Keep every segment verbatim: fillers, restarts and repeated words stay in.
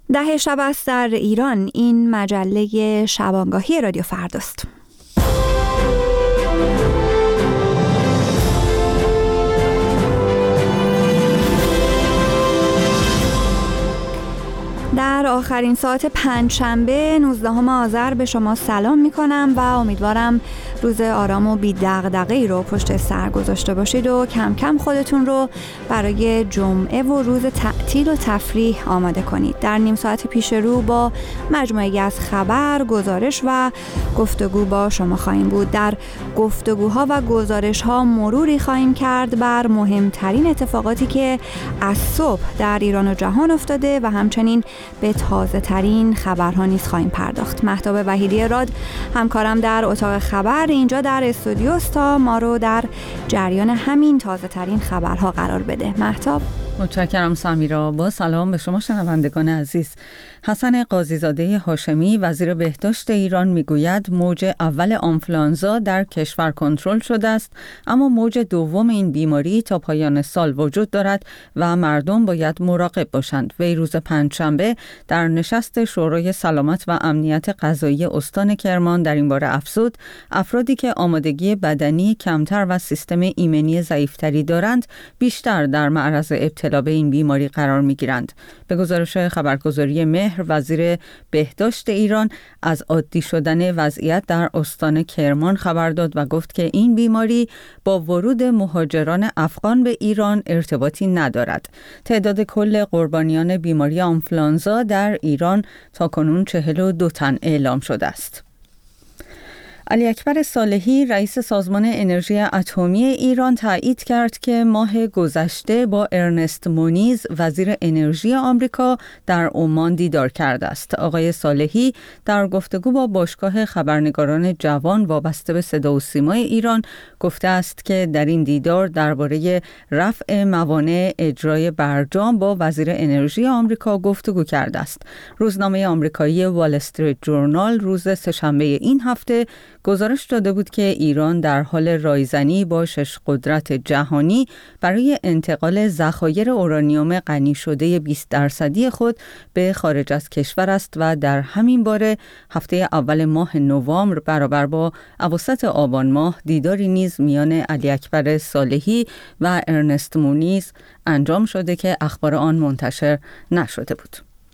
ده شب است در ایران. این مجله شبانگاهی رادیو فرداست. در آخرین ساعت پنجشنبه نوزدهم آذر به شما سلام می کنم و امیدوارم روز آرام و بی دغدغه‌ای رو پشت سر گذاشته باشید و کم کم خودتون رو برای جمعه و روز تعطیل و تفریح آماده کنید. در نیم ساعت پیش رو با مجموعه‌ای از خبر، گزارش و گفتگو با شما خواهیم بود. در گفتگوها و گزارش‌ها مروری خواهیم کرد بر مهمترین اتفاقاتی که از صبح در ایران و جهان افتاده و همچنین به تازه ترین خبرها نیز خواهیم پرداخت. مهتاب وحیدی راد همکارم در اتاق خبر اینجا در استودیو است تا ما رو در جریان همین تازه ترین خبرها قرار بده. مهتاب. متشکرم سمیرا. با سلام به شما شنوندگان عزیز. حسن قاضی‌زاده هاشمی وزیر بهداشت ایران میگوید موج اول آنفولانزا در کشور کنترل شده است، اما موج دوم این بیماری تا پایان سال وجود دارد و مردم باید مراقب باشند. وی روز پنجشنبه در نشست شورای سلامت و امنیت غذایی استان کرمان در این باره افزود افرادی که آمادگی بدنی کمتر و سیستم ایمنی ضعیفتری دارند بیشتر در معرض ابتلا به این بیماری قرار می‌گیرند. به گزارش خبرگزاری مهر، وزیر بهداشت ایران از عادی شدن وضعیت در استان کرمان خبر داد و گفت که این بیماری با ورود مهاجران افغان به ایران ارتباطی ندارد. تعداد کل قربانیان بیماری آنفولانزا در ایران تاکنون چهل و دو تن اعلام شده است. علی اکبر صالحی رئیس سازمان انرژی اتمی ایران تایید کرد که ماه گذشته با ارنست مونیز وزیر انرژی آمریکا در عمان دیدار کرده است. آقای صالحی در گفتگو با باشگاه خبرنگاران جوان وابسته به صدا و سیمای ایران گفته است که در این دیدار درباره رفع موانع اجرای برجام با وزیر انرژی آمریکا گفتگو کرده است. روزنامه آمریکایی وال استریت جورنال روز سه‌شنبه این هفته گزارش داده بود که ایران در حال رایزنی با شش قدرت جهانی برای انتقال ذخایر اورانیوم غنی شده بیست درصدی خود به خارج از کشور است و در همین باره هفته اول ماه نوامبر برابر با اواسط آبان ماه دیداری نیز میان علی اکبر صالحی و ارنست مونیز انجام شده که اخبار آن منتشر نشده بود.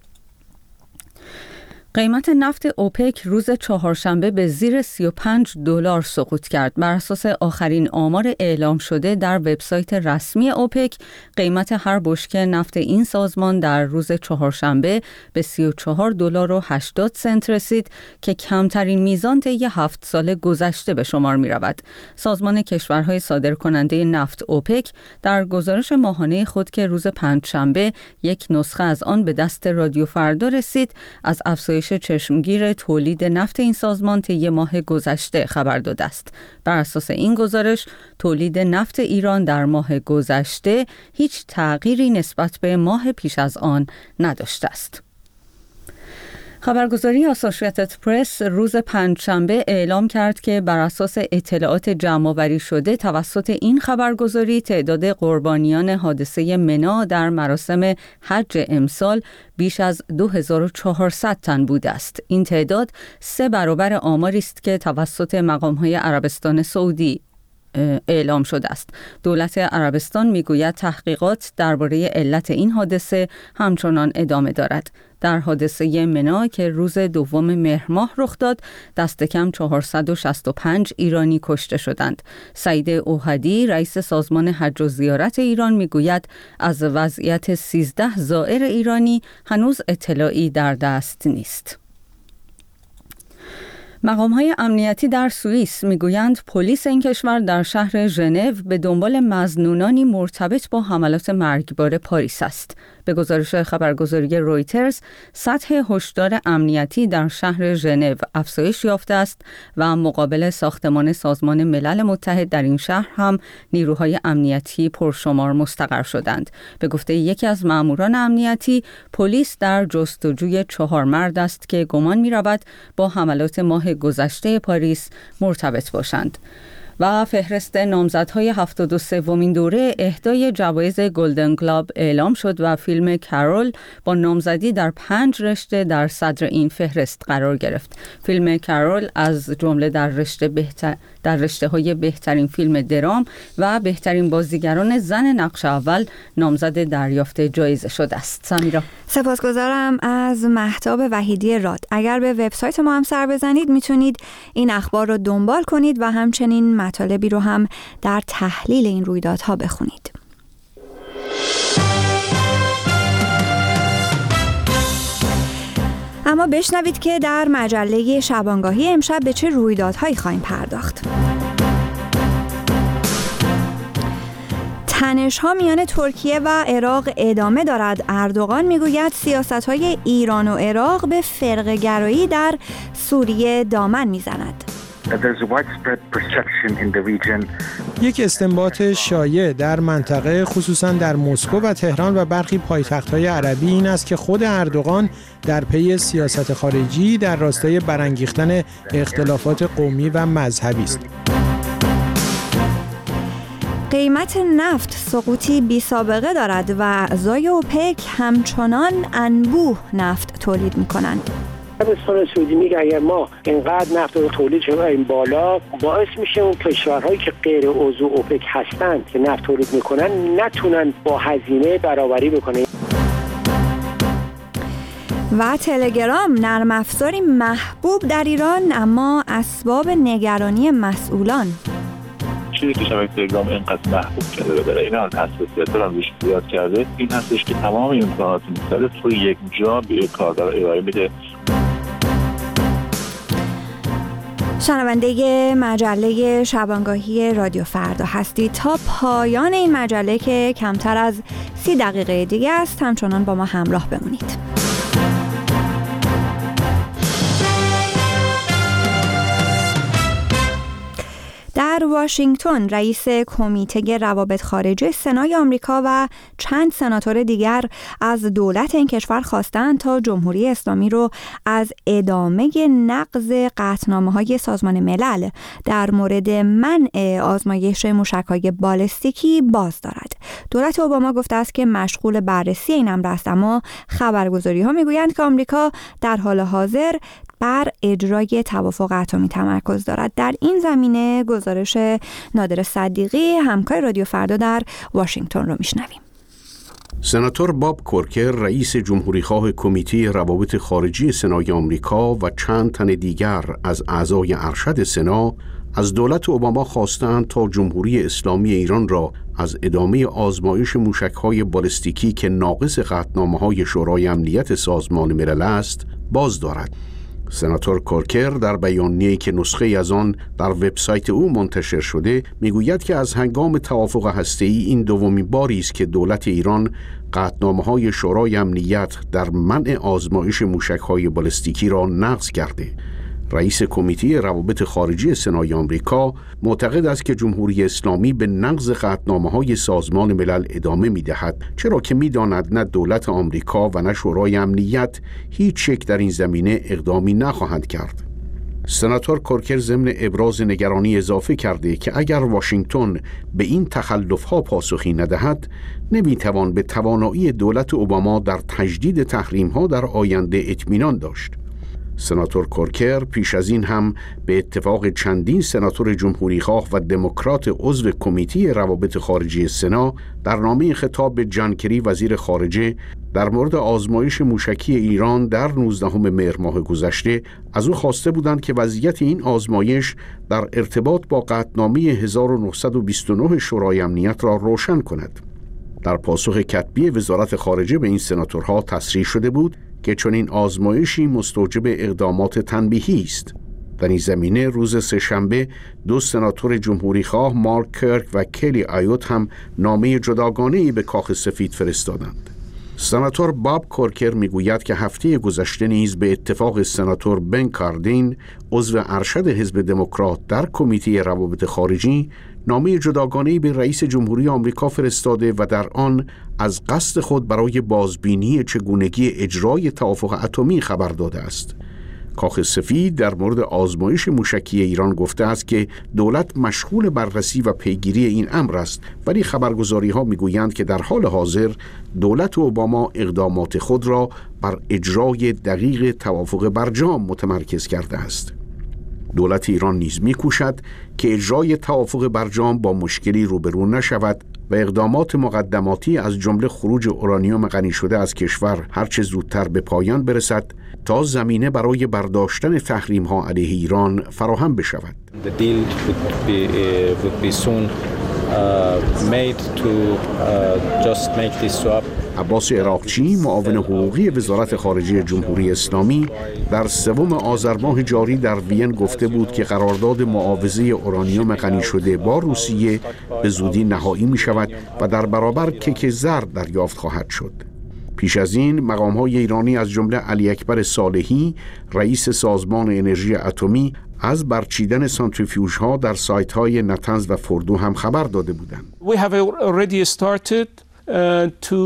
قیمت نفت اوپک روز چهارشنبه به زیر سی و پنج دلار سقوط کرد. بر اساس آخرین آمار اعلام شده در وبسایت رسمی اوپک، قیمت هر بشکه نفت این سازمان در روز چهارشنبه به سی و چهار دلار و هشتاد سنت رسید که کمترین میزان طی هفت سال گذشته به شمار می رود. سازمان کشورهای صادرکننده نفت اوپک در گزارش ماهانه خود که روز پنجشنبه یک نسخه از آن به دست رادیو فردا رسید، از افزایش چشمگیر تولید نفت این سازمان طی ماه گذشته خبر داده است. بر اساس این گزارش، تولید نفت ایران در ماه گذشته هیچ تغییری نسبت به ماه پیش از آن نداشته است. خبرگزاری آسوشییتد پرس روز پنجشنبه اعلام کرد که بر اساس اطلاعات جمع‌آوری شده توسط این خبرگزاری تعداد قربانیان حادثه منی در مراسم حج امسال بیش از دو هزار و چهارصد تن بوده است. این تعداد سه برابر آماری است که توسط مقام‌های عربستان سعودی اعلام شده است. دولت عربستان میگوید تحقیقات درباره علت این حادثه همچنان ادامه دارد. در حادثه منی که روز دوم مهر ماه رخ داد، دست کم چهارصد و شصت و پنج ایرانی کشته شدند. سعید اوحدی رئیس سازمان حج و زیارت ایران میگوید از وضعیت سیزده زائر ایرانی هنوز اطلاعی در دست نیست. مقام‌های امنیتی در سوئیس میگویند پلیس این کشور در شهر ژنو به دنبال مظنونانی مرتبط با حملات مرگبار پاریس است. به گزارش خبرگزاری رویترز، سطح هشدار امنیتی در شهر ژنو افزایش یافته است و مقابل ساختمان سازمان ملل متحد در این شهر هم نیروهای امنیتی پرشمار مستقر شدند. به گفته یکی از ماموران امنیتی، پلیس در جستجوی چهار مرد است که گمان می‌رود با حملات ماه گذشته پاریس مرتبط باشند. و فهرست نامزدهای هفتاد و سومین دوره اهدای جوایز گلدن گلوب اعلام شد و فیلم کارول با نامزدی در پنج رشته در صدر این فهرست قرار گرفت. فیلم کارول از جمله در رشته بهتر در رشته‌های بهترین فیلم درام و بهترین بازیگران زن نقش اول نامزد دریافت جایزه شده است. سمیرا، سپاسگزارم از مهتاب وحیدی راد. اگر به وبسایت ما هم سر بزنید میتونید این اخبار رو دنبال کنید و همچنین مطالبی رو هم در تحلیل این رویدادها بخونید. اما بشنوید که در مجله شبانگاهی امشب به چه رویدادهایی خواهیم پرداخت. تنش‌ها میان ترکیه و عراق ادامه دارد. اردوغان میگوید سیاست‌های ایران و عراق به فرقه‌گرایی در سوریه دامن میزند. یک استنباط شایع در منطقه خصوصا در مسکو و تهران و برخی پایتخت‌های عربی این است که خود اردوغان در پی سیاست خارجی در راستای برانگیختن اختلافات قومی و مذهبی است. قیمت نفت سقوطی بی سابقه دارد و اعضای اوپک همچنان انبوه نفت تولید می‌کنند. عربستان سعودی میگه اگر ما اینقدر نفت رو تولید کنیم بالا، باعث میشه اون کشورهایی که غیر عضو اوپک هستند که نفت تولید میکنن نتونن با هزینه برابری بکنن. و تلگرام نرم افزاری محبوب در ایران اما اسباب نگرانی مسئولان. چیزی که شبکه تلگرام اینقدر محبوب کرده و برای این حساسیت رو روش زیاد کرده این هستش که تمام امکانات مختلف رو یک جا به کاربر ارائه میده. شنونده مجله شبانگاهی رادیو فردا هستید. تا پایان این مجله که کمتر از سی دقیقه دیگه است همچنان با ما همراه بمونید. در واشنگتن رئیس کمیته روابط خارجه سنای آمریکا و چند سناتور دیگر از دولت این کشور خواستند تا جمهوری اسلامی رو از ادامه نقض قطعنامه‌های سازمان ملل در مورد منع آزمایش موشک‌های بالستیکی باز دارد. دولت اوباما گفته است که مشغول بررسی این امر است، اما خبرگزاری‌ها میگویند که آمریکا در حال حاضر بر اجرای توافق اتمی تمرکز دارد. در این زمینه گزارش نادر صدیقی همکار رادیو فردا در واشنگتن رو میشنویم. سناتور باب کورکر رئیس جمهوریخواه کمیته روابط خارجی سنای آمریکا و چند تن دیگر از اعضای ارشد سنا از دولت اوباما خواستند تا جمهوری اسلامی ایران را از ادامه آزمایش موشک‌های بالستیکی که ناقض قطعنامه‌های شورای امنیت سازمان ملل است باز دارد. سناتور کورکر در بیانیه‌ای که نسخه از آن در وبسایت او منتشر شده میگوید که از هنگام توافق هسته‌ای این دومین باری است که دولت ایران قطعنامه‌های شورای امنیت در منع آزمایش موشک‌های بالستیکی را نقض کرده. رئیس کمیته روابط خارجی سنای آمریکا معتقد است که جمهوری اسلامی به نقض قطعنامه‌های سازمان ملل ادامه می‌دهد، چرا که می‌داند نه دولت آمریکا و نه شورای امنیت هیچ یک در این زمینه اقدامی نخواهند کرد. سناتور کورکر ضمن ابراز نگرانی اضافه کرده که اگر واشنگتن به این تخلف‌ها پاسخی ندهد، نمی‌توان به توانایی دولت اوباما در تجدید تحریم‌ها در آینده اطمینان داشت. سناتور کورکر پیش از این هم به اتفاق چندین سناتور جمهوریخواه و دموکرات عضو کمیته روابط خارجی سنا در نامه خطاب به جان کری وزیر خارجه در مورد آزمایش موشکی ایران در نوزدهم مهر ماه گذشته از او خواسته بودند که وضعیت این آزمایش در ارتباط با قطعنامه هزار و نهصد و بیست و نه شورای امنیت را روشن کند. در پاسخ کتبی وزارت خارجه به این سناتورها تصریح شده بود که چنین آزمایشی مستوجب اقدامات تنبیهی است. در این زمینه روز سه‌شنبه دو سناتور جمهوریخواه مارک کرک و کلی آیوت هم نامه جداگانه‌ای به کاخ سفید فرستادند. سناتور باب کورکر میگوید که هفته گذشته نیز به اتفاق سناتور بن کاردین عضو ارشد حزب دموکرات در کمیته روابط خارجی نامه جداگانه‌ای به رئیس جمهوری آمریکا فرستاده و در آن از قصد خود برای بازبینی چگونگی اجرای توافق اتمی خبر داده است. کاخ سفید در مورد آزمایش موشکی ایران گفته است که دولت مشغول بررسی و پیگیری این امر است، ولی خبرگزاری‌ها می‌گویند که در حال حاضر دولت اوباما اقدامات خود را بر اجرای دقیق توافق برجام متمرکز کرده است. دولت ایران نیز می‌کوشد که اجرای توافق برجام با مشکلی روبرو نشود و اقدامات مقدماتی از جمله خروج اورانیوم غنی شده از کشور هرچه زودتر به پایان برسد تا زمینه برای برداشتن تحریم‌ها علیه ایران فراهم بشود. The deal would be, uh, would be soon uh, made to uh, just make this swap. عباس عراقچی، معاون حقوقی وزارت خارجه جمهوری اسلامی، در سوم آذر ماه جاری در وین گفته بود که قرارداد معاوضه اورانیوم غنی شده با روسیه به زودی نهایی می شود و در برابر کیک زرد دریافت خواهد شد. پیش از این مقام‌های ایرانی از جمله علی اکبر صالحی، رئیس سازمان انرژی اتمی، از برچیدن سانتریفیوژها در سایت‌های نتنز و فردو هم خبر داده بودند. We have already started Uh, to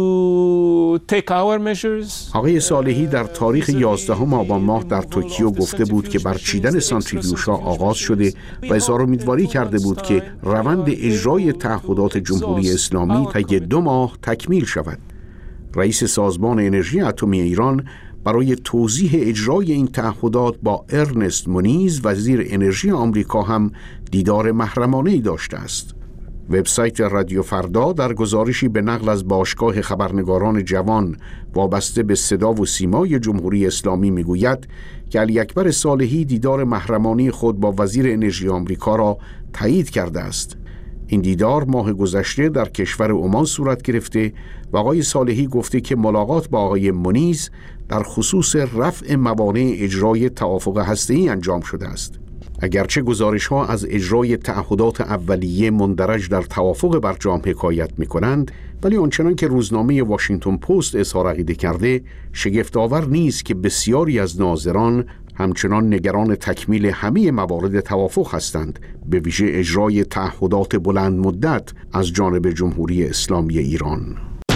take our measures. آقای صالحی در تاریخ یازدهم آبان ماه در توکیو گفته بود که برچیدن سانتریفیوژها آغاز شده و اظهار امیدواری کرده بود که روند اجرای تعهدات جمهوری اسلامی طی دو ماه تکمیل شود. رئیس سازمان انرژی اتمی ایران برای توضیح اجرای این تعهدات با ارنست مونیز وزیر انرژی آمریکا هم دیدار محرمانه‌ای داشته است. وبسایت رادیو فردا در گزارشی به نقل از باشگاه خبرنگاران جوان وابسته به صدا و سیمای جمهوری اسلامی میگوید که علی اکبر صالحی دیدار محرمانه خود با وزیر انرژی آمریکا را تایید کرده است. این دیدار ماه گذشته در کشور عمان صورت گرفته و آقای صالحی گفته که ملاقات با آقای مونیز در خصوص رفع موانع اجرای توافق هسته‌ای انجام شده است. اگرچه گزارش‌ها از اجرای تعهدات اولیه مندرج در توافق برجام حکایت می‌کنند، ولی آنچنان که روزنامه واشنگتن پست اظهار عقیده کرده، شگفت‌آور نیست که بسیاری از ناظران همچنان نگران تکمیل همه موارد توافق هستند، به ویژه اجرای تعهدات بلند مدت از جانب جمهوری اسلامی ایران.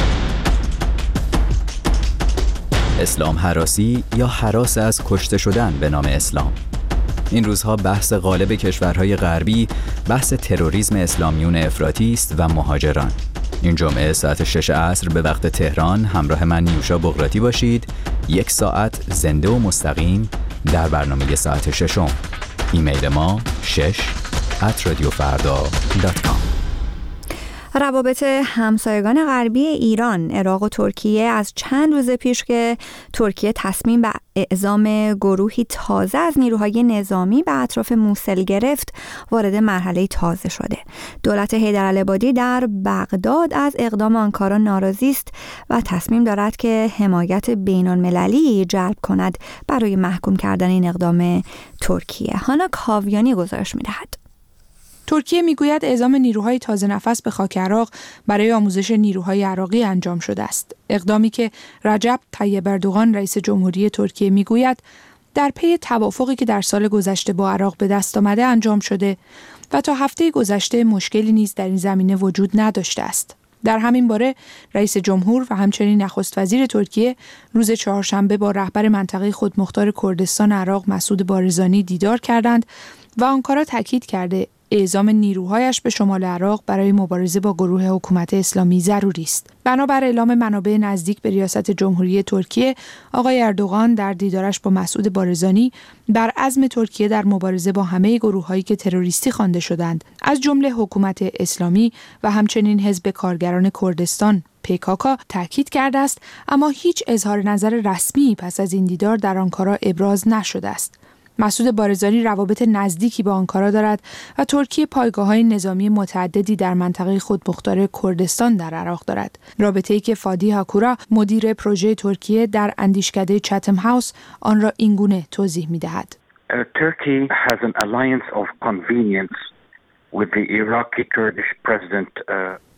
اسلام هراسی یا هراس از کشته شدن به نام اسلام. این روزها بحث غالب کشورهای غربی بحث تروریسم اسلامیون افراطی است و مهاجران. این جمعه ساعت شش عصر به وقت تهران همراه من نیوشا بغراتی باشید. یک ساعت زنده و مستقیم در برنامه ساعت ششم. ایمیل ما شش ات رادیو فردا دات کام. روابط همسایگان غربی ایران، عراق و ترکیه از چند روز پیش که ترکیه تصمیم به اعزام گروهی تازه از نیروهای نظامی به اطراف موصل گرفت، وارد مرحله تازه شده. دولت حیدرالعبادی در بغداد از اقدام آنکارا ناراضی است و تصمیم دارد که حمایت بین‌المللی جلب کند برای محکوم کردن این اقدام ترکیه. هانا کاویانی گزارش می‌دهد. ترکیه میگوید اعزام نیروهای تازه نفس به خاک عراق برای آموزش نیروهای عراقی انجام شده است. اقدامی که رجب طیب اردوغان رئیس جمهوری ترکیه میگوید در پی توافقی که در سال گذشته با عراق به دست آمده انجام شده و تا هفته گذشته مشکلی نیز در این زمینه وجود نداشته است. در همین باره رئیس جمهور و همچنین نخست وزیر ترکیه روز چهارشنبه با رهبر منطقه خودمختار کردستان عراق مسعود بارزانی دیدار کردند و آنکارا تاکید کرده اعزام نیروهایش به شمال عراق برای مبارزه با گروه حکومت اسلامی ضروری است. بنابر اعلام منابع نزدیک به ریاست جمهوری ترکیه، آقای اردوغان در دیدارش با مسعود بارزانی بر عزم ترکیه در مبارزه با همه گروه‌هایی که تروریستی خوانده شدند، از جمله حکومت اسلامی و همچنین حزب کارگران کردستان پیکاکا تاکید کرده است، اما هیچ اظهار نظر رسمی پس از این دیدار در آنکارا ابراز نشده است. مسعود بارزانی روابط نزدیکی با آنکارا دارد و ترکیه پایگاه‌های نظامی متعددی در منطقه خودمختار کردستان در عراق دارد. رابطه‌ای که فادی هاکورا مدیر پروژه ترکیه در اندیشکده چتم هاوس آن را اینگونه توضیح می‌دهد. Turkey has an alliance of convenience with the Iraqi Kurdish president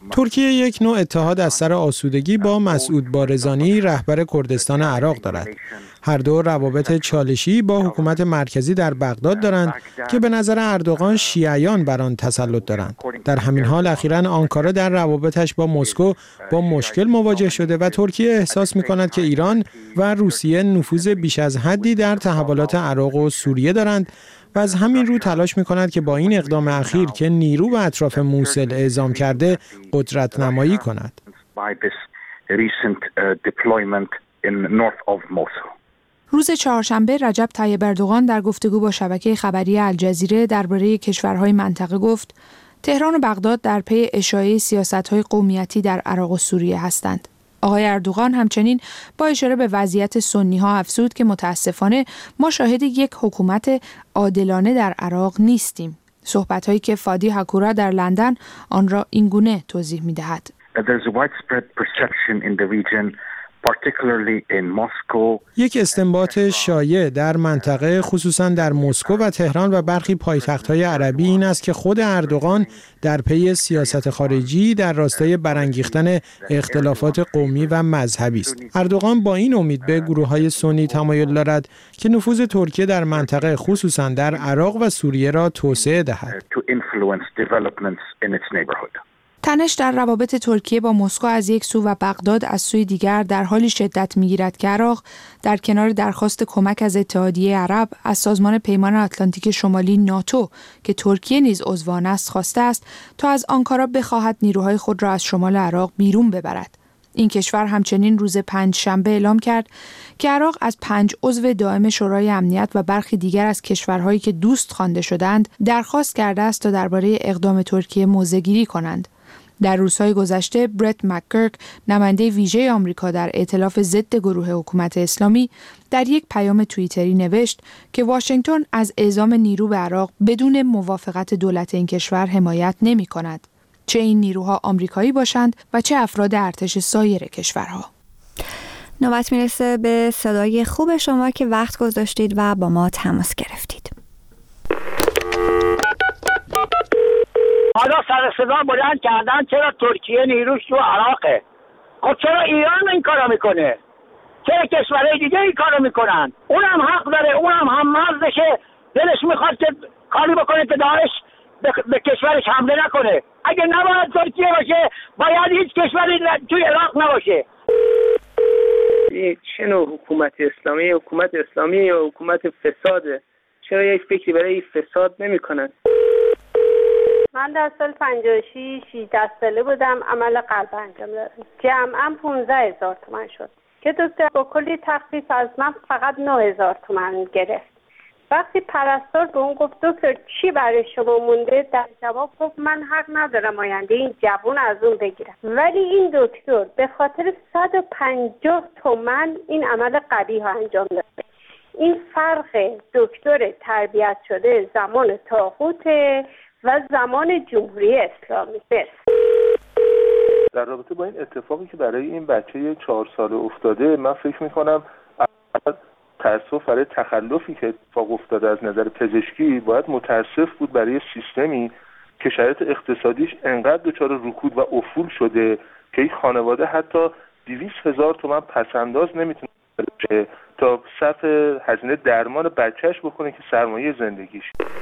ترکیه یک نوع اتحاد از سر آسودگی با مسعود بارزانی رهبر کردستان عراق دارد. هر دو روابط چالشی با حکومت مرکزی در بغداد دارند که به نظر اردوغان شیعیان بر آن تسلط دارند. در همین حال اخیراً آنکارا در روابطش با مسکو با مشکل مواجه شده و ترکیه احساس می‌کند که ایران و روسیه نفوذ بیش از حدی در تحولات عراق و سوریه دارند و از همین رو تلاش می‌کند که با این اقدام اخیر که نیرو به اطراف موصل اعزام کرده قدرت نمایی کند. روز چهارشنبه رجب طیب اردوغان در گفتگو با شبکه خبری الجزیره درباره کشورهای منطقه گفت تهران و بغداد در پی اشاعه سیاست‌های قومیتی در عراق و سوریه هستند. آقای اردوغان همچنین با اشاره به وضعیت سنی‌ها افزود که متاسفانه ما شاهد یک حکومت عادلانه در عراق نیستیم. صحبت‌هایی که فادی هکورا در لندن آن را اینگونه توضیح می‌دهد. یک استنباط شایع در منطقه خصوصا در مسکو و تهران و برخی پایتخت‌های عربی این است که خود اردوغان در پی سیاست خارجی در راستای برانگیختن اختلافات قومی و مذهبی است. اردوغان با این امید به گروه‌های سنی تمایل دارد که نفوذ ترکیه در منطقه خصوصا در عراق و سوریه را توسعه دهد. تنش در روابط ترکیه با مسکو از یک سو و بغداد از سوی دیگر در حالی شدت می‌گیرد که عراق در کنار درخواست کمک از اتحادیه عرب از سازمان پیمان آتلانتیک شمالی ناتو که ترکیه نیز عضو آن است خواسته است تا از آنکارا بخواهد نیروهای خود را از شمال عراق بیرون ببرد. این کشور همچنین روز پنج شنبه اعلام کرد که عراق از پنج عضو دائم شورای امنیت و برخی دیگر از کشورهایی که دوست خوانده شدند درخواست کرده است تا درباره اقدام ترکیه موضع‌گیری کنند. در روزهای گذشته برت مک‌گرک نماینده ویژه آمریکا در ائتلاف ضد گروه حکومت اسلامی در یک پیام توییتری نوشت که واشنگتن از اعزام نیرو به عراق بدون موافقت دولت این کشور حمایت نمی‌کند، چه این نیروها آمریکایی باشند و چه افراد ارتش سایر کشورها. نوبت میرسه به صدای خوب شما که وقت گذاشتید و با ما تماس گرفتید. حالا سر صدا بلند کردن چرا ترکیه نیروش تو عراقه؟ خب چرا ایران این کارو میکنه؟ چرا کشورهای دیگه این کارو میکنن؟ اونم حق داره، اونم هم مرزشه، دلش میخواد که کاری بکنه که داعش به, به کشورش حمله نکنه. اگه نباید ترکیه باشه باید هیچ کشوری توی عراق نباشه. چه نوع حکومت اسلامی؟ حکومت اسلامی یا حکومت فساده؟ چرا یک فکری برای فساد نمیکنن؟ من در سال پنجاه و شش شانزده ساله بودم، عمل قلب انجام دادم. جمعاً پانزده هزار تومان شد که دکتر با کلی تخفیف از من فقط نه هزار تومان گرفت. وقتی پرستار به اون گفت دکتر چی برای شما مونده، در جواب گفت من حق ندارم آینده این جوون از اون بگیرم، ولی این دکتر به خاطر صد و پنجاه تومان این عمل قبیح انجام داده. این فرق دکتر تربیت شده زمان طاغوت و زمان جمهوری اسلامی است. در رابطه با این اتفاقی که برای این بچه چهار ساله افتاده، من فکر میکنم تأسف برای تخلفی که اتفاق افتاده از نظر پزشکی باید متاسف بود برای سیستمی که شرایط اقتصادیش انقدر دچار رکود و افول شده که این خانواده حتی دویست هزار تومان پسنداز نمیتونه بشه تا صرف هزینه درمان بچهش بکنه که سرمایه زندگیش.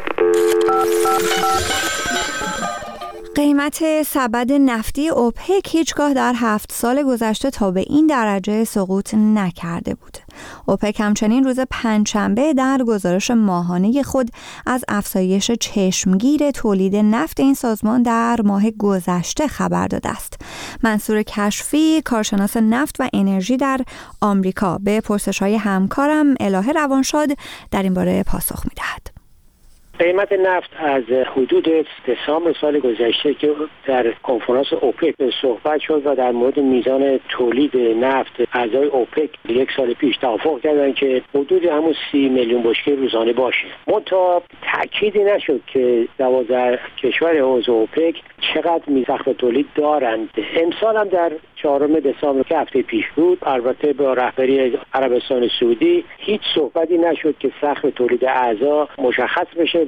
قیمت سبد نفتی اوپک هیچگاه در هفت سال گذشته تا به این درجه سقوط نکرده بود. اوپک همچنین روز پنجشنبه در گزارش ماهانه خود از افزایش چشمگیر تولید نفت این سازمان در ماه گذشته خبر داده است. منصور کشفی، کارشناس نفت و انرژی در آمریکا، به پرسش‌های همکارم الهه روانشاد در این باره پاسخ می‌دهد. قیمت نفت از حدود دسامبر سال گذشته که در کنفرانس اوپک صحبت شد و در مورد میزان تولید نفت اعضای اوپک یک سال پیش توافق کردن که حدود همون سی میلیون بشکه روزانه باشه. منتها تأکیدی نشد که دوازده کشور عضو اوپک چقدر سقف تولید دارند. امسال هم در چهارم دسامبر که هفته پیش بود، البته با رهبری عربستان سعودی هیچ صحبتی نشد که سقف تولید اعضا مشخص بشه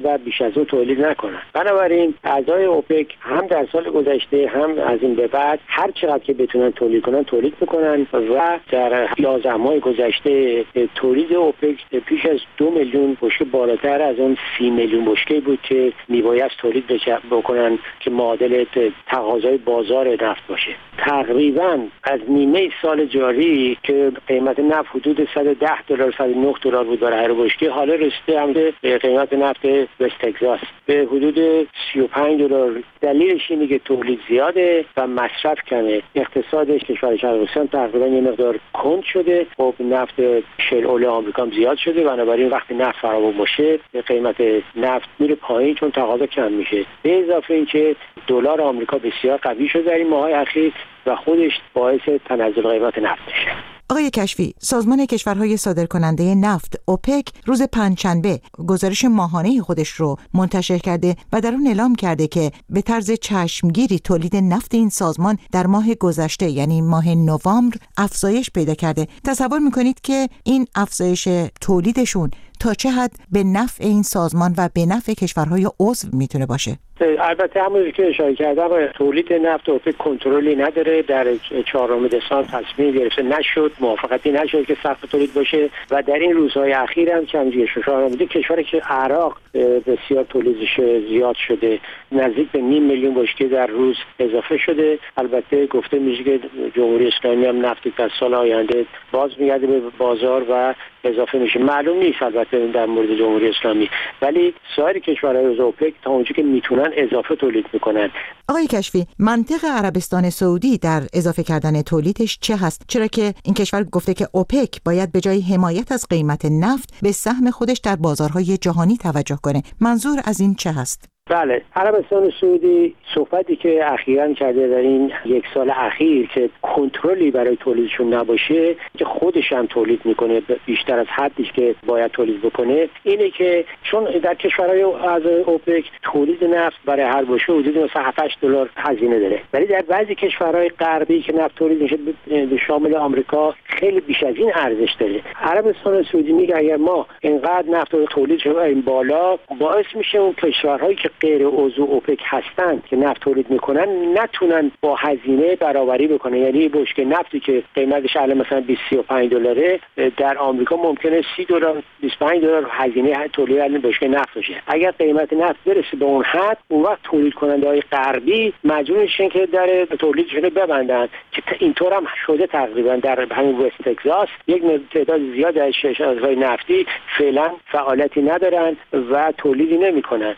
و بیش از اون تولید نکنن. بنابراین اعضای اوپک هم در سال گذشته هم از این به بعد هر چقدر که بتونن تولید کنن تولید میکنن و در یازده ماه گذشته تولید اوپک پیش از دو میلیون بشکه بالاتر از اون سی میلیون بشکه بود که میبایست تولید بکنن که معادل تقاضای بازار نفت باشه. تقریبا از نیمه سال جاری که قیمت نفت حدود صد و ده دلار صد و نه دلار بود برای هر بشکه، حالا رسیده هم به قیمت نفت وست تگزاس به حدود سی و پنج دلار. دلیلش اینه که تولید زیاده و مصرف کمه. اقتصاد کشور شرق آسیا تقریبا یه مقدار کند شده. خب نفت شل اول آمریکا هم زیاد شده، بنابراین وقتی نفت فراوان باشه قیمت نفت میره پایین چون تقاضا کم میشه. به اضافه اینکه دلار آمریکا بسیار قوی شده در این ماهای اخیر و خودش باعث تنزل قیمت نفت میشه. آقای کشفی، سازمان کشورهای صادرکننده نفت اوپک روز پنجشنبه گزارش ماهانه خودش رو منتشر کرده و در اون اعلام کرده که به طرز چشمگیری تولید نفت این سازمان در ماه گذشته یعنی ماه نوامبر افزایش پیدا کرده. تصور میکنید که این افزایش تولیدشون تا چه حد به نفع این سازمان و به نفع کشورهای عضو میتونه باشه؟ البته همونجوری که اشاره کردم تولید نفت اوپک کنترلی نداره. در چهارم دسامبر تصمیم گرفته نشد، موافقتی نشد که سقف تولید باشه و در این روزهای اخیر هم که همونجوری اشاره بوده کشوری که عراق بسیار تولیدش زیاد شده، نزدیک به نیم میلیون بشکه در روز اضافه شده. البته گفته میشه که جمهوری اسلامی هم نفتی در سال آینده باز میگرده به بازار و اضافه میشه. معلوم نیست البته در مورد جمهوری اسلامی، ولی سایر کشورهای اوپک تا اونجایی که میتونن اضافه تولید میکنن. آقای کشفی، منطق عربستان سعودی در اضافه کردن تولیدش چه هست؟ چرا که این کشور گفته که اوپک باید به جای حمایت از قیمت نفت به سهم خودش در بازارهای جهانی توجه کنه. منظور از این چه هست؟ بله، عربستان سعودی صحبتی که اخیراً کرده در این یک سال اخیر که کنترلی برای تولیدشون نباشه، که خودش هم تولید میکنه بیشتر از حدی که باید تولید بکنه، اینه که چون در کشورهای از اوپک تولید نفت برای هر بشکه حدود مثلا هفت هشت دلار هزینه داره، ولی در بعضی کشورهای غربی که نفت تولید میشه به شامل آمریکا خیلی بیش از این ارزش داره. عربستان سعودی میگه اگر ما اینقدر نفت رو تولید کنیم این بالا، باعث میشه اون کشورهایی که غیر عضو اوپک هستن که نفت تولید میکنن نتونن با هزینه برابری بکنن. یعنی بشکه نفتی که قیمتش الان مثلا بیست و پنج دلاره، در آمریکا ممکنه سی دلار بیست و پنج دلار هزینه تولید الان بشکه نفت باشه. اگر قیمت نفت برسه به اون حد، اون وقت تولید کننده های غربی مجبور میشن که در تولیدشون ببندن، که اینطور هم شده. تقریبا در همین وست تگزاس یک تعداد زیاد از شرکت‌های نفتی فعلا فعالیتی ندارن و تولیدی نمیکنن.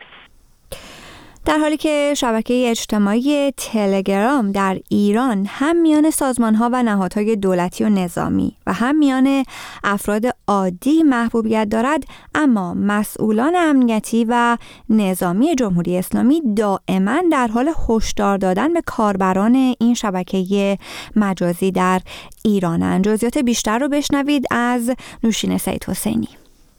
در حالی که شبکه اجتماعی تلگرام در ایران هم میان سازمان‌ها و نهادهای دولتی و نظامی و هم میان افراد عادی محبوبیت دارد، اما مسئولان امنیتی و نظامی جمهوری اسلامی دائما در حال هشدار دادن به کاربران این شبکه مجازی در ایرانند. جزئیات بیشتر رو بشنوید از نوشین سید حسینی.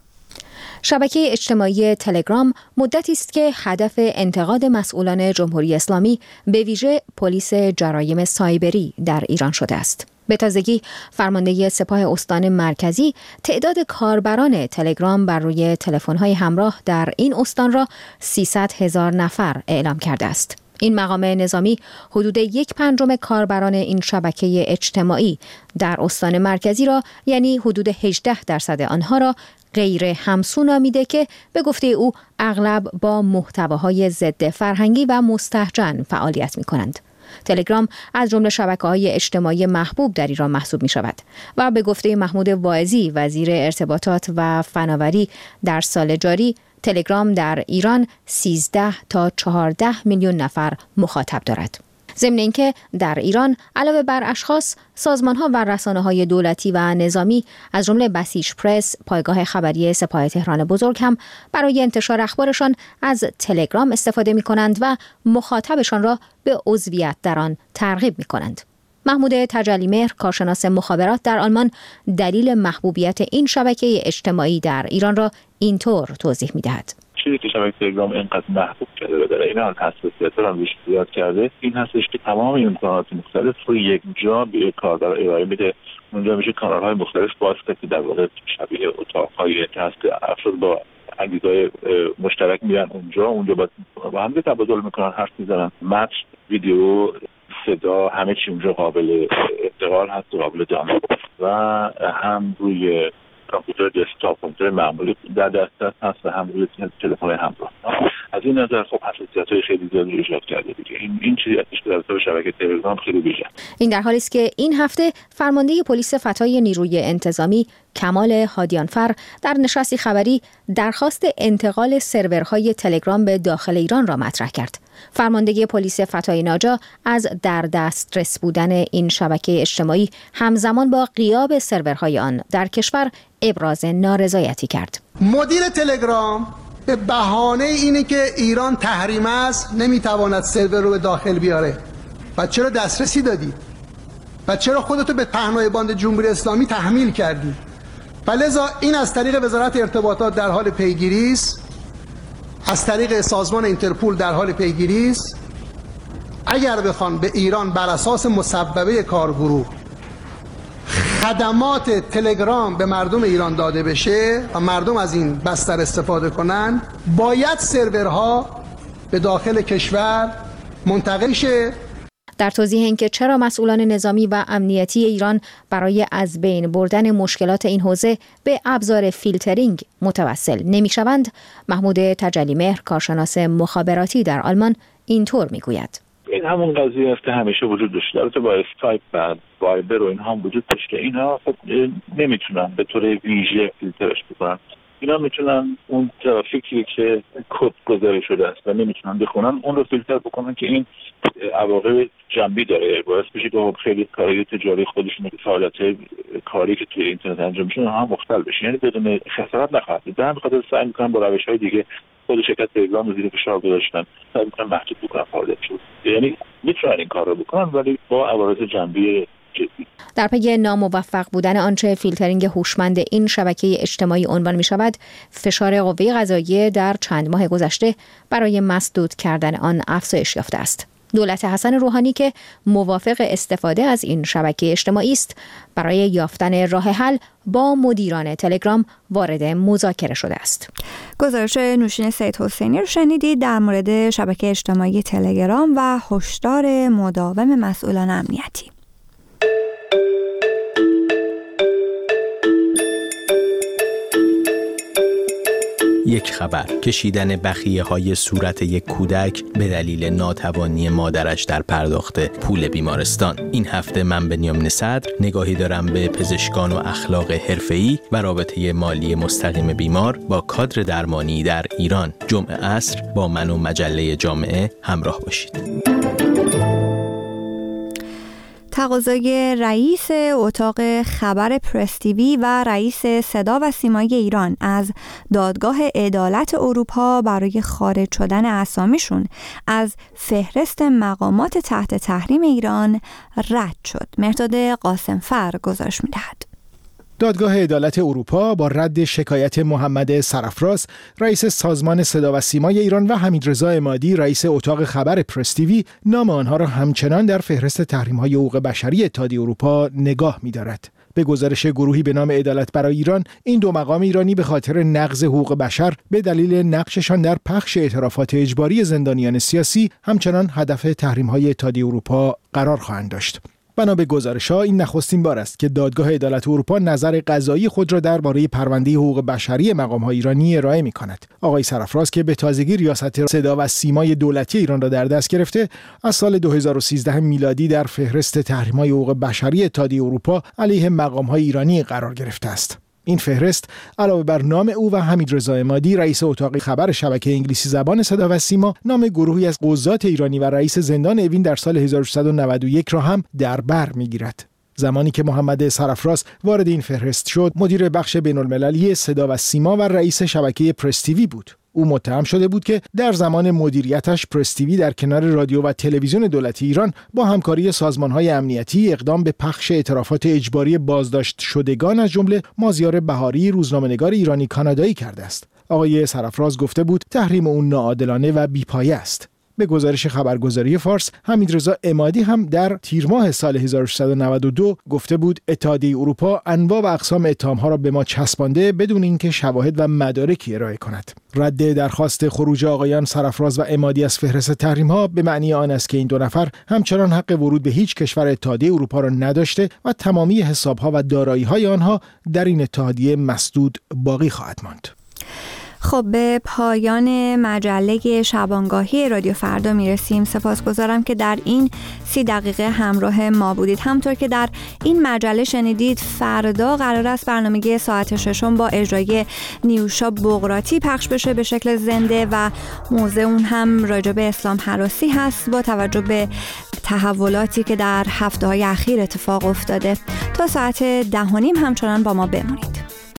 شبکه اجتماعی تلگرام مدتی است که هدف انتقاد مسئولان جمهوری اسلامی به ویژه پلیس جرایم سایبری در ایران شده است. به تازگی فرمانده سپاه استان مرکزی تعداد کاربران تلگرام بر روی تلفن‌های همراه در این استان را سیصد هزار نفر اعلام کرده است. این مقام نظامی حدود یک پنجم کاربران این شبکه اجتماعی در استان مرکزی را، یعنی حدود هجده درصد آنها را غیر همسو نامیده که به گفته او اغلب با محتواهای ضد فرهنگی و مستهجن فعالیت می کنند. تلگرام از جمله شبکه‌های اجتماعی محبوب در ایران محسوب می شود و به گفته محمود واعظی وزیر ارتباطات و فناوری در سال جاری تلگرام در ایران سیزده تا چهارده میلیون نفر مخاطب دارد. ضمن اینکه در ایران علاوه بر اشخاص، سازمان‌ها و رسانه‌های دولتی و نظامی از جمله بسیج پرس، پایگاه خبری سپاه تهران بزرگ هم برای انتشار اخبارشان از تلگرام استفاده می‌کنند و مخاطبشان را به عضویت در آن ترغیب می‌کنند. محمود تجلی‌مهر، کارشناس مخابرات در آلمان، دلیل محبوبیت این شبکه اجتماعی در ایران را اینطور توضیح می‌دهد. چیزی که شبکه تلگرام اینقدر محبوب کرده و در این حال حساسیت رو هم زیاد کرده، این هستش که تمام امکانات مختلف رو یک جا به کاربر ارائه میده. اونجا میشه کانال‌های مختلف باز کرد که در واقع شبیه اتاق‌های هست افراد با انگیزهای مشترک میرن اونجا اونجا با هم تبادل میکنن، حرف میزنن، متن، ویدیو، صدا، همه چی اونجا قابل انتقال هست و قابل دانلود و هم روی کامپیوتر دسکتاپ، کامپیوتر معمولی در دسترس هست و هم روی تلفن همراه. از این نظر خب حساسیت‌های خیلی زیادی ایجاد کرده دیگه. این این چیزی که در شبکه تلگرام خیلی ویژه. این در حالی است که این هفته فرمانده پلیس فتای نیروی انتظامی کمال هادیانفر در نشستی خبری درخواست انتقال سرورهای تلگرام به داخل ایران را مطرح کرد. فرمانده پلیس فتای ناجا از در دسترس بودن این شبکه اجتماعی همزمان با غیاب سرورهای آن در کشور ابراز نارضایتی کرد. مدیر تلگرام به بهانه اینه که ایران تحریم است نمیتواند سرور رو به داخل بیاره. و چرا دسترسی دادی؟ و چرا خودتو به پهنای باند جمهوری اسلامی تحمیل کردی؟ فلذا این از طریق وزارت ارتباطات در حال پیگیری است، از طریق سازمان اینترپول در حال پیگیری است. اگر بخوان به ایران بر اساس مصوبه کارگروه خدمات تلگرام به مردم ایران داده بشه و مردم از این بستر استفاده کنن، باید سرورها به داخل کشور منتقل شه. در توضیح اینکه چرا مسئولان نظامی و امنیتی ایران برای از بین بردن مشکلات این حوزه به ابزار فیلترینگ متوسل نمی‌شوند، محمود تجلیمهر، کارشناس مخابراتی در آلمان، اینطور میگوید: این همون قضیه است که همیشه وجود داشته. البته با اسکایپ و وایبر و اینها هم وجود داشته. اینها خب نمیتونن به طور ویژه فیلترش بکنن. اینا میتونن اون ترافیکی که کد گذاری شده است و نمیتونن بخونن اون رو فیلتر بکنن که این عواقب جنبی داره، باعث بشه که خیلی کارهای تجاری خودشون، فعالیت‌های کاری که توی اینترنت انجام میشه هم مختل بشه، یعنی بدون خسارت نخواهد بود. در خاطر سعی میکنن با روش‌های دیگه خود شرکت تلگرام رو زیر فشار گذاشتن، سعی میکنن محدود بکنن فعالیتشون، یعنی میتونن این کار رو بکنن ولی با عوارض جنبی جدی. در پی ناموفق بودن آنچه فیلترینگ هوشمند این شبکه اجتماعی عنوان می شود، فشار قوه قضاییه در چند ماه گذشته برای مسدود کردن آن افزایش یافته است. دولت حسن روحانی که موافق استفاده از این شبکه اجتماعی است، برای یافتن راه حل با مدیران تلگرام وارد مذاکره شده است. گزارش نوشین سید حسینی رو شنیدید در مورد شبکه اجتماعی تلگرام و هشدار مداوم مسئولان امنیتی. یک خبر: کشیدن بخیه های صورت یک کودک به دلیل ناتوانی مادرش در پرداخت پول بیمارستان. این هفته من بنیامین صدر نگاهی دارم به پزشکان و اخلاق حرفه‌ای و رابطه مالی مستقیم بیمار با کادر درمانی در ایران. جمعه عصر با من و مجله جامعه همراه باشید. تقاضای رئیس اتاق خبر پرس تیوی و رئیس صدا و سیمای ایران از دادگاه عدالت اروپا برای خارج شدن اسامیشون از فهرست مقامات تحت تحریم ایران رد شد. مهرداد قاسمفر گزارش می‌دهد. دادگاه عدالت اروپا با رد شکایت محمد سرافراز، رئیس سازمان صدا و سیمای ایران، و حمیدرضا عمادی، رئیس اتاق خبر پرس تیوی، نام آنها را همچنان در فهرست تحریم‌های حقوق بشری اتحادیه اروپا نگاه می‌دارد. به گزارش گروهی به نام عدالت برای ایران، این دو مقام ایرانی به خاطر نقض حقوق بشر به دلیل نقششان در پخش اعترافات اجباری زندانیان سیاسی همچنان هدف تحریم‌های اتحادیه اروپا قرار خواهند داشت. بنا به گزارش‌ها این نخستین بار است که دادگاه عدالت اروپا نظر قضایی خود را درباره پرونده حقوق بشری مقام‌های ایرانی ارائه می‌کند. آقای سرافراز که به تازگی ریاست صدا و سیمای دولتی ایران را در دست گرفته، از سال دو هزار و سیزده میلادی در فهرست تحریم‌های حقوق بشری اتحادیه اروپا علیه مقام‌های ایرانی قرار گرفته است. این فهرست علاوه بر نام او و حمیدرضا عمادی، رئیس اتاق خبر شبکه انگلیسی زبان صدا و سیما، نام گروهی از قضات ایرانی و رئیس زندان اوین در سال هزار و ششصد و نود و یک را هم در بر می‌گیرد. زمانی که محمد سرافراز وارد این فهرست شد، مدیر بخش بین‌المللی صدا و سیما و رئیس شبکه پرس تیوی بود. او متهم شده بود که در زمان مدیریتش پرس تیوی در کنار رادیو و تلویزیون دولتی ایران با همکاری سازمان‌های امنیتی اقدام به پخش اعترافات اجباری بازداشت شدگان از جمله مازیار بهاری، روزنامه‌نگار ایرانی کانادایی کرده است. آقای سرافراز گفته بود تحریم اون ناعادلانه و بی‌پایه است. به گزارش خبرگزاری فارس، حمیدرضا عمادی هم در تیر ماه سال هزار و سیصد و نود و دو گفته بود اتحادیه اروپا انواع و اقسام اتهام‌ها را به ما چسبانده بدون اینکه شواهد و مدارکی ارائه کند. رد درخواست خروج آقایان سرافراز و عمادی از فهرست تحریم‌ها به معنی آن است که این دو نفر همچنان حق ورود به هیچ کشور اتحادیه اروپا را نداشته و تمامی حساب‌ها و دارایی‌های آنها در این اتحادیه مسدود باقی خواهد ماند. خب به پایان مجله شبانگاهی رادیو فردا میرسیم. سپاسگزارم که در این سی دقیقه همراه ما بودید. همطور که در این مجله شنیدید، فردا قرار است برنامه ساعت ششم با اجرای نیوشا بغراتی پخش بشه به شکل زنده و موضوع اون هم راجع به اسلام هراسی هست با توجه به تحولاتی که در هفته‌های اخیر اتفاق افتاده. تا ساعت ده و نیم همچنان با ما بمونید.